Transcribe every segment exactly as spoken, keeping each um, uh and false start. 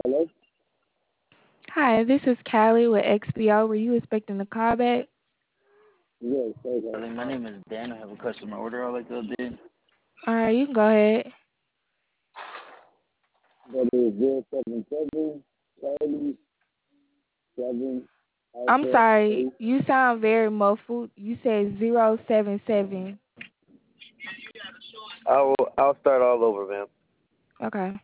Hello? Hi, this is Callie with X P O. Were you expecting a call back? Yes, okay. Hello, my name is Dan. I have a customer order I'd like to update. All right, you can go ahead. That is zero seven seven Charlie seven I'm Alpha sorry, eight. you sound very muffled. You said zero seven seven. I'll I'll start all over, man. Okay.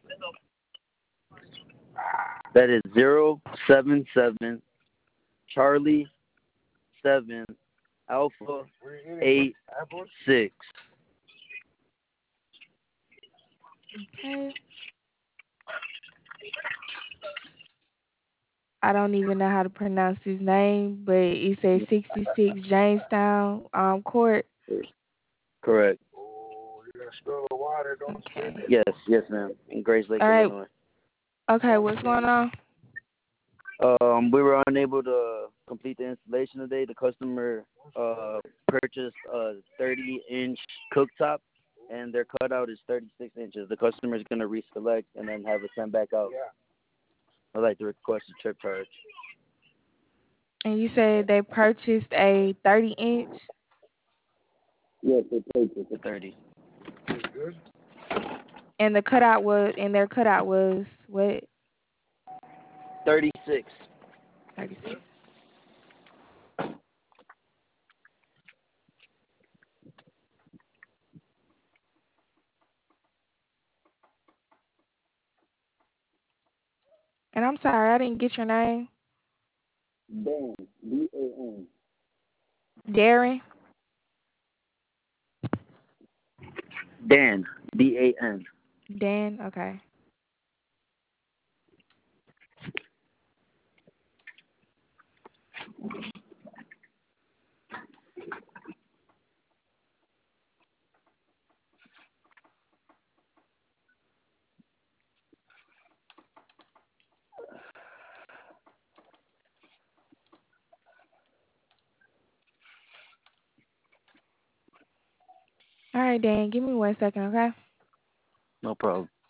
That is zero seven seven Charlie seven Alpha eight six. Okay. I don't even know how to pronounce his name, but it says sixty-six Jamestown um, Court. Correct. Okay. Yes, yes, ma'am. In Grace Lake, All right. Illinois. Okay, what's going on? Um, we were unable to complete the installation today. The customer uh purchased a thirty inch cooktop, and their cutout is thirty-six inches. The customer is gonna reselect and then have it sent back out. I'd like to request a trip charge. And you said they purchased a thirty inch, Yes, they purchased a thirty. and the cutout was, and their cutout was what? thirty-six. thirty-six. And I'm sorry, I didn't get your name. Dan, D A N. Darren. Dan, D A N. Dan. Okay. All right, Dan. Give me one second, okay? No problem.